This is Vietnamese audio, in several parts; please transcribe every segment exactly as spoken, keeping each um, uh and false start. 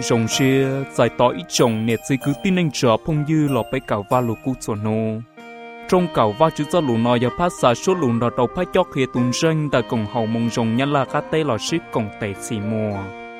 rồng xe giải tỏ ít chồng nét dây cứ tin anh trở phong dư lọ bay cào va lù cú sổ nô trong cào va chữ do lù nọ giờ phát xả số lù nọ đầu phát chóc hệ tùng ranh tại cổng hậu mông rồng nhăn là cá tê lọ ship cổng tệ xì mùa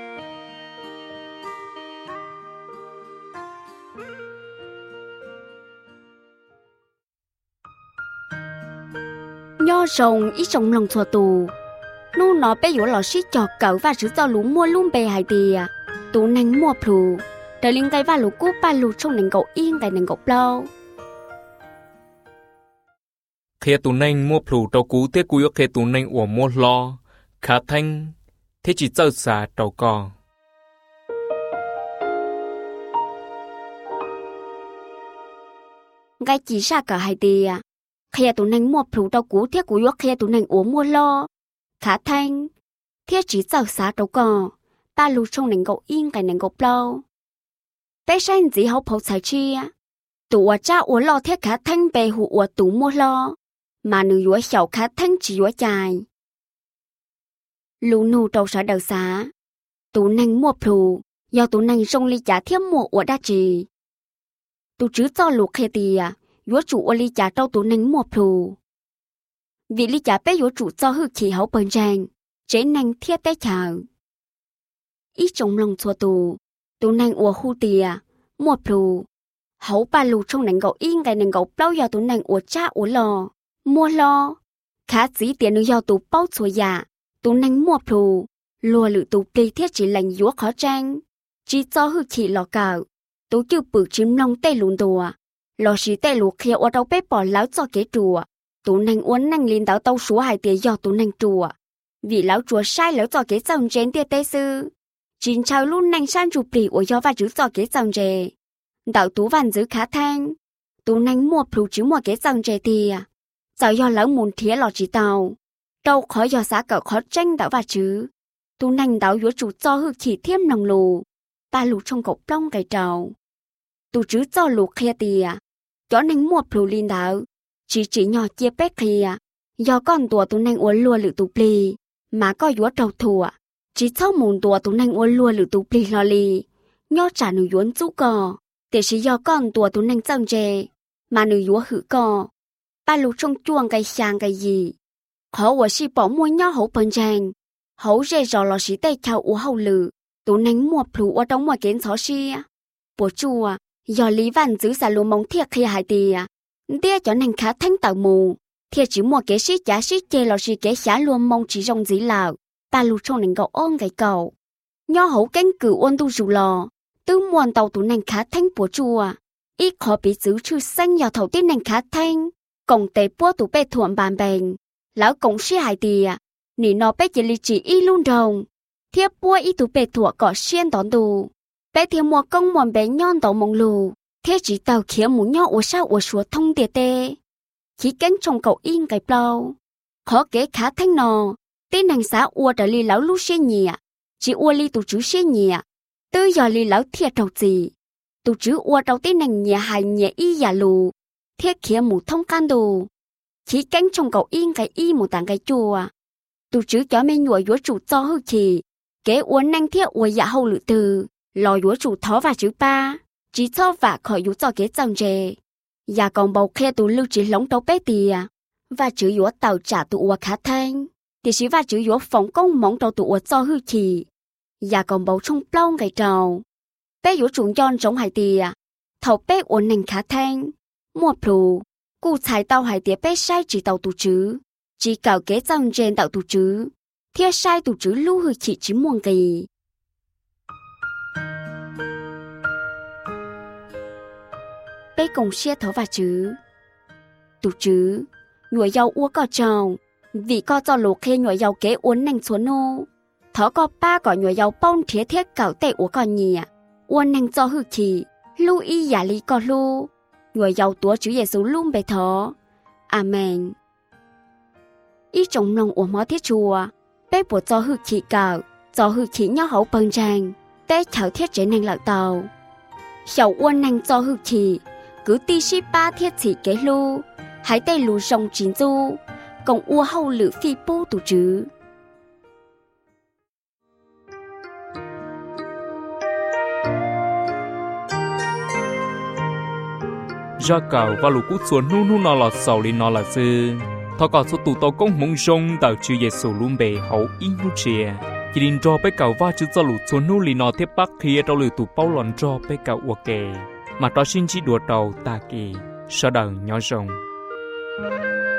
nho rồng ít trong lòng thua tù nu nó bé yếu lò xí chọc cậu và chữ do lũ mua luôn bề hải tìa tù nành mua phù đời liên cái và lũ cú ba lũ trong nành cậu yên cái nành cậu lâu khi tù nành mua phù đầu cú thế cú yếu khi tù nành ủa mua lo khá thanh thế chỉ chơi xả đầu cò cái chỉ ra cả hải tìa khi tụ nành mua phù đầu cú thiết cú yếu khi tụ nành uống mua lo khá thanh thiết chỉ giàu xá đâu cò ba lù trong nành gậu yên cái nành gậu lâu bé sinh gì học học sai chi tụ ở cha uống lo thiết khá thanh bề hụ uống tụ mua lo mà nữ yếu xảo khá thanh chỉ yếu dài lù nụ đầu xá đầu xá tụ nành mua phù do tụ nành trong ly trả thiết mua uống đa trì tụ chứ cho lù khi tìa yếu chủ ở ly trả đâu tụ nành mua phù vì lý giả bé yếu chủ cho hư khí hậu bần ràng, chế năng thiết tế chào. Ít trong lòng chua tù, tù năng ua khu tìa, mua phù. Hậu ba lù trong nành gậu yên cái nành gậu bao giờ tù năng ua cha ua lò, mua lo. Khá dĩ tiền nữ do tù bao chua dạ, tù năng mua phù. Lùa lự tù plê thiết chỉ lành yếu khó trang. Chỉ cho hư khí lò cào, tù kêu bự chìm lòng tê lùn đùa. Lò xí tê lù khía ua đâu bé bỏ láo cho kế chùa. Tụ nành uốn nành liên đảo tàu số hai tiền do tụ nành chùa vì lão chùa sai lão cho kế dòng trên tia tê sư chín chào luôn nành san chụp bì của do và chữ cho kế dòng rề đảo tú văn giữ khá thanh tụ nành mua phù chữ mua kế dòng rề thì giờ do lão muốn thía lò chỉ tàu đâu khó do giá cỡ khó tranh đảo và chữ tụ nành đảo yếu chủ cho hư chỉ thêm lòng lù ba lù trong cậu plong cái trầu tụ chữ cho lù kia tìa cho nành mua phù liên đảo chỉ chỉ nhỏ chia bét kia do con tua tụ nành uốn lùa lử tụ pli mà có yếu đầu thua chỉ sau mùng tua tụ nành uốn lùa lử tụ pli lo li nhỏ trả nữ yuốn chú cò để chỉ do con tua tụ nành trăng trề mà nữ yếu hử cò ba lục trong chuông cái sang cái gì khó của si bỏ mua nhỏ hậu bần trang hậu rê rò lò xí tay chào u hậu lử tụ nành mua plu ở trong ngoài kiến xó xi bố chùa do lý văn giữ giả lùa mong thiệt khi hại tìa tia cho nên khá thanh tạo mù thiệt chỉ mua cái xí giá xí chê lò xí cái xá luôn mong chỉ rong dĩ lào ta lù trong nền gạo ôn cái cầu nho hậu cánh cử ôn tu rù lò tư muôn tàu tụ nền khá thanh bùa chùa ít khó bị giữ chư xanh vào thầu tiết nền khá thanh cổng tế bùa tụ bê thuộm bàn bèn lão cổng xí hài tìa nỉ nó bê chỉ lì chỉ y luôn rồng thiếp bùa y tụ bê thuộm cỏ xiên đón tù bê thiệp mua công muôn bé nhon tàu mong lù thế chỉ tàu khía muốn nhau ở sao ở sủa thông tiệt tê chỉ cánh trong cậu yên cái bao khó kế khá thanh nò tên nàng xã ua trở li lão lúc xe nhẹ chỉ ua li tụ chữ xe nhẹ tư giờ li lão thiệt đầu gì tụ chữ ua đầu tên nàng nhẹ hài nhẹ y giả lù thiết khía mù thông can đồ chỉ cánh trong cậu yên cái y một tảng cái chùa tụ chữ cho mê nhủa dúa chủ cho hư chỉ kế ua năng thiết ua dạ hậu lự từ lò dúa chủ thó và chữ ba chỉ cho vả khỏi dụ cho kế dòng rề và còn bầu khe tụ lưu chỉ lóng đấu bé tìa và chữ dũa tàu trả tụ ua khá thanh thì chỉ và chữ dũa phóng công mong đầu tụ ua cho hư chỉ và còn bầu trong plong cái trầu bé dũa trùng giòn giống hải tìa thầu bé ua nành khá thanh mua plù cụ xài tàu hải tìa bé sai chỉ tàu tụ chữ chỉ cào kế dòng rề tàu tụ chữ thiết sai tụ chữ lưu hư chỉ chỉ muôn kỳ bé cùng xe thở và chữ tụ chữ nhồi dầu uống cò trầu vì co cho lục khe nhồi dầu kế uốn nành xuống nô thở co ba cỏ nhồi dầu bông thiết thiết cào tệ uống cò nhẹ uốn nành cho hư chỉ lưu y giả lý cò lưu nhồi dầu túa chữ Giêsu luôn bề thở amen ít trong lòng uống máu thiết chùa bé bùa cho hư chỉ cào cho hư chỉ nhau hậu bần tràng té chảo thiết chế nành lạc tàu sầu uốn nành cho hư chỉ cứ ti shi ba thiết chỉ kế lu hãy tay lù rồng chín du còn ua hậu lử phi bố tụ chứ ra cầu và lũ cú xuân nu nu nó là sầu li nó là dư thọ cả số tụ tàu công mông rong tạo chữ Giêsu luôn bề hậu in nu chia chỉ định cho bé cầu va chữ cho lũ xuân nu li nó tiếp bắc khi trong lũ tụ bao lòn cho bé cầu uo kề mà đó xin chỉ đùa đầu ta kỳ sau đời nhỏ rồng